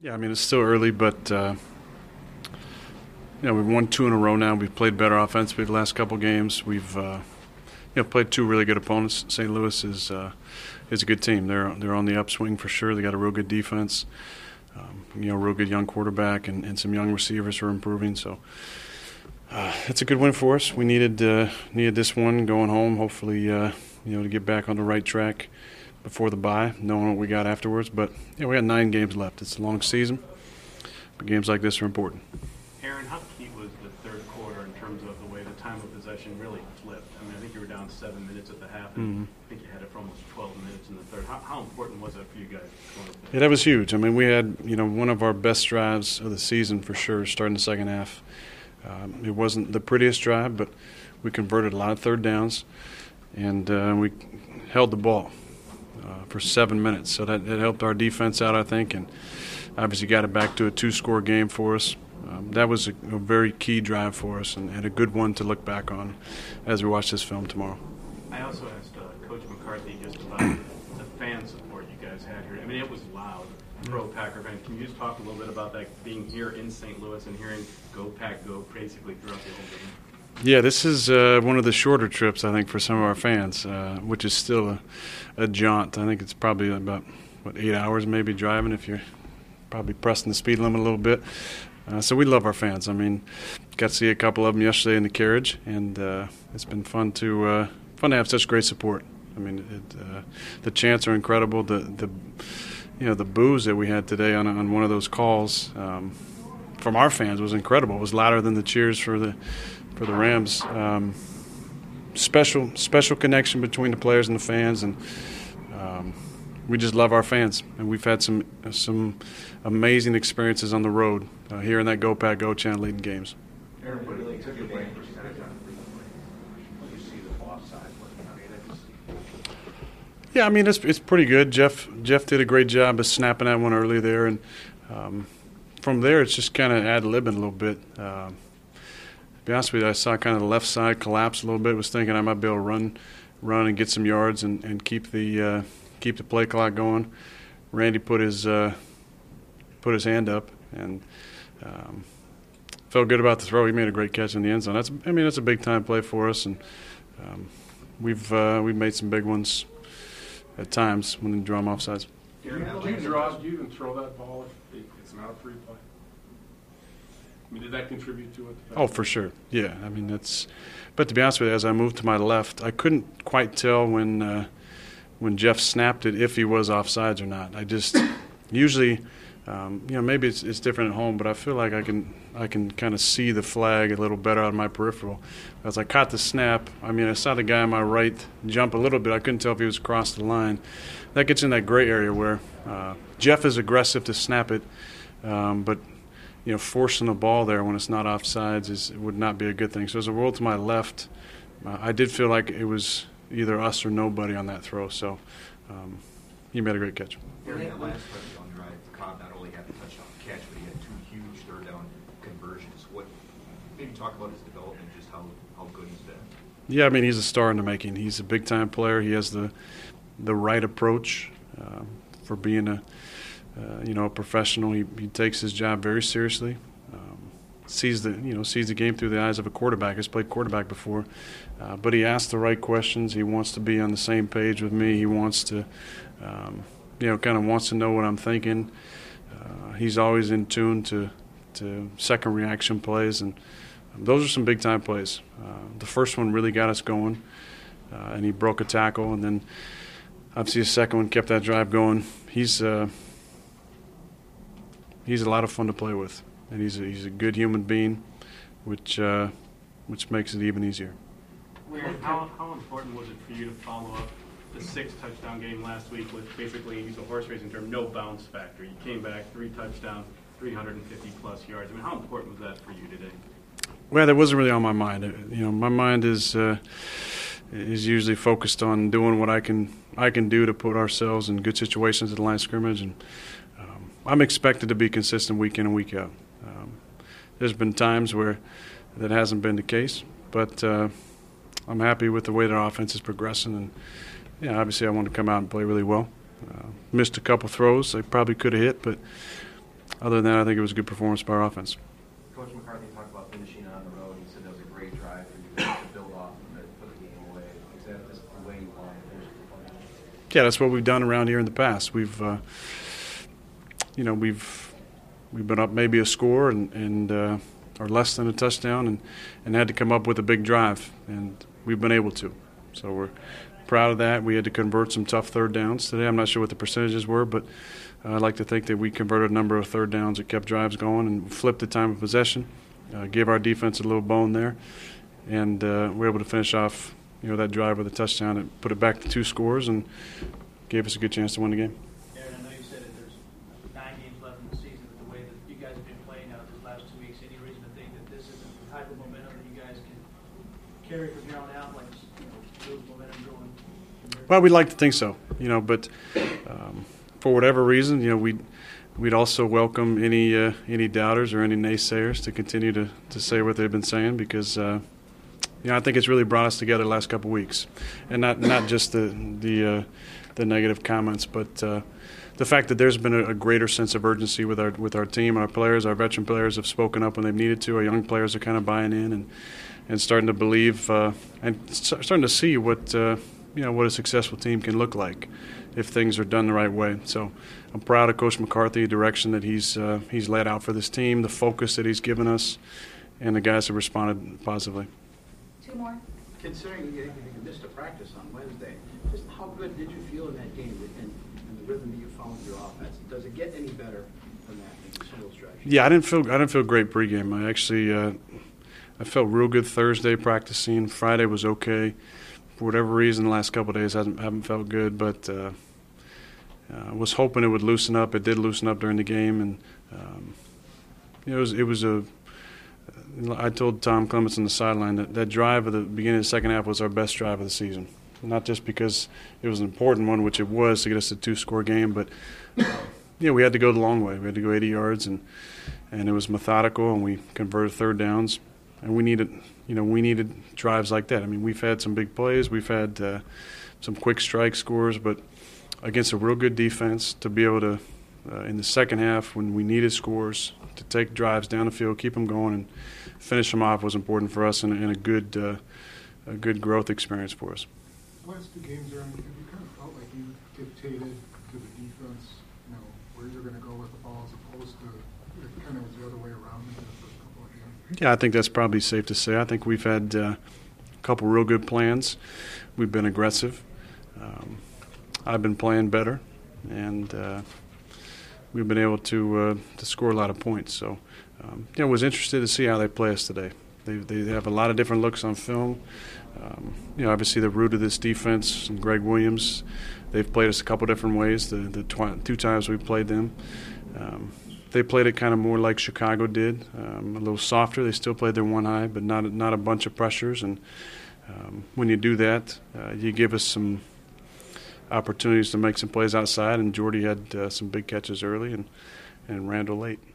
Yeah, I mean, it's still early, but we've won two in a row now. We've played better offensively the last couple games. We've played two really good opponents. St. Louis is a good team. They're on the upswing for sure. They got a real good defense, real good young quarterback, and some young receivers who are improving. So it's a good win for us. We needed this one going home. Hopefully, to get back on the right track before the bye, knowing what we got afterwards. But we got 9 games left. It's a long season, but games like this are important. Aaron, how key was the third quarter in terms of the way the time of possession really flipped? I mean, I think you were down 7 minutes at the half, and I think you had it for almost 12 minutes in the third. How important was that for you guys? Yeah, that was huge. I mean, we had one of our best drives of the season for sure, starting the second half. It wasn't the prettiest drive, but we converted a lot of third downs, and we held the ball for 7 minutes. So that it helped our defense out, I think, and obviously got it back to a 2-score game for us. That was a very key drive for us and a good one to look back on as we watch this film tomorrow. I also asked Coach McCarthy just about the fan support you guys had here. I mean, it was loud. Pro Packer fan. Can you just talk a little bit about that, being here in St. Louis and hearing "Go Pack Go" basically throughout the whole game? Yeah, this is one of the shorter trips, I think, for some of our fans, which is still a jaunt. I think it's probably about, 8 hours maybe driving if you're probably pressing the speed limit a little bit. So we love our fans. I mean, got to see a couple of them yesterday in the carriage, and it's been fun to have such great support. I mean, the chants are incredible. The boos that we had today on one of those calls from our fans was incredible. It was louder than the cheers for the Rams. Special connection between the players and the fans, and we just love our fans. And we've had some amazing experiences on the road here in that Go Pack Go chant leading games. Aaron, what really took your brain percentage on when you see the offside? Yeah, I mean, it's pretty good. Jeff did a great job of snapping that one early there, and from there it's just kind of ad-libbing a little bit. To be honest with you, I saw kind of the left side collapse a little bit. Was thinking I might be able to run and get some yards and keep the play clock going. Randy put his hand up and felt good about the throw. He made a great catch in the end zone. That's a big time play for us, and we've made some big ones at times when we draw them offsides. Do you even throw that ball if it's not a free play? I mean, did that contribute to it? Oh, for sure. Yeah, I mean but to be honest with you, as I moved to my left, I couldn't quite tell when Jeff snapped it if he was offsides or not. I just usually, maybe it's different at home, but I feel like I can kind of see the flag a little better out of my peripheral. As I caught the snap, I mean, I saw the guy on my right jump a little bit. I couldn't tell if he was across the line. That gets in that gray area where Jeff is aggressive to snap it, but forcing the ball there when it's not offsides would not be a good thing. So as I rolled to my left, I did feel like it was either us or nobody on that throw. So he made a great catch. During that last touchdown drive, Cobb not only had the touchdown catch, but he had 2 huge third down conversions. Maybe talk about his development, just how good he's been. Yeah, I mean, he's a star in the making. He's a big-time player. He has the right approach for being a professional. He takes his job very seriously. Sees the game through the eyes of a quarterback. He's played quarterback before, but he asks the right questions. He wants to be on the same page with me. He wants to, kind of wants to know what I'm thinking. He's always in tune to second reaction plays, and those are some big time plays. The first one really got us going, and he broke a tackle, and then obviously the second one kept that drive going. He's a lot of fun to play with, and he's a good human being, which makes it even easier. How important was it for you to follow up the 6-touchdown game last week with basically, use a horse racing term, no bounce factor? You came back 3 touchdowns, 350-plus yards. I mean, how important was that for you today? Well, that wasn't really on my mind. My mind is usually focused on doing what I can do to put ourselves in good situations at the line of scrimmage, and I'm expected to be consistent week in and week out. There's been times where that hasn't been the case, but I'm happy with the way their offense is progressing, and obviously I want to come out and play really well. Missed a couple throws I probably could have hit, but other than that, I think it was a good performance by our offense. Coach McCarthy talked about finishing on the road. He said that was a great drive for you guys to build off of it, put the game away. Is that just the way you want to finish the play? Yeah, that's what we've done around here in the past. We've been up maybe a score and or less than a touchdown and had to come up with a big drive, and we've been able to. So we're proud of that. We had to convert some tough third downs today. I'm not sure what the percentages were, but I'd like to think that we converted a number of third downs that kept drives going and flipped the time of possession, gave our defense a little bone there, and we're able to finish off that drive with a touchdown and put it back to 2 scores and gave us a good chance to win the game. Aaron, I know you said that there's 9 games left in the season, but the way that you guys have been playing out these last 2 weeks, any reason to think that this isn't the type of momentum that you guys can carry from here on out, like build momentum going? Well, we'd like to think so, but for whatever reason, we'd also welcome any doubters or any naysayers to continue to say what they've been saying, because I think it's really brought us together the last couple of weeks, and not just the negative comments, but the fact that there's been a greater sense of urgency with our team. Our players, our veteran players, have spoken up when they've needed to. Our young players are kind of buying in and starting to believe and starting to see what a successful team can look like if things are done the right way. So I'm proud of Coach McCarthy, the direction that he's laid out for this team, the focus that he's given us, and the guys have responded positively. 2 more. Considering you missed a practice on Wednesday, just how good did you feel in that game and the rhythm that you found with your offense? Does it get any better than that in single stretch? Yeah, I didn't feel great pregame. I actually I felt real good Thursday practicing. Friday was okay. For whatever reason, the last couple of days I haven't felt good, but I was hoping it would loosen up. It did loosen up during the game, and I told Tom Clements on the sideline that drive at the beginning of the second half was our best drive of the season. Not just because it was an important one, which it was, to get us a 2-score game, but we had to go the long way. We had to go 80 yards, and it was methodical, and we converted third downs, and we needed drives like that. I mean, we've had some big plays, we've had some quick strike scores, but against a real good defense, to be able to in the second half when we needed scores, to take drives down the field, keep them going, and finish them off was important for us, and a good growth experience for us. Last 2 games, Aaron, have you kind of felt like you dictated to the defense, where you're going to go with the ball, as opposed to it kind of was the other way around in the first couple of games? Yeah, I think that's probably safe to say. I think we've had a couple real good plans. We've been aggressive. I've been playing better, and we've been able to score a lot of points. So, I was interested to see how they play us today. They have a lot of different looks on film. Obviously the root of this defense, and Greg Williams, they've played us a couple different ways. The 2 times we've played them, they played it kind of more like Chicago did, a little softer. They still played their one high, but not a bunch of pressures. And when you do that, you give us some opportunities to make some plays outside. And Jordy had some big catches early, and Randall late.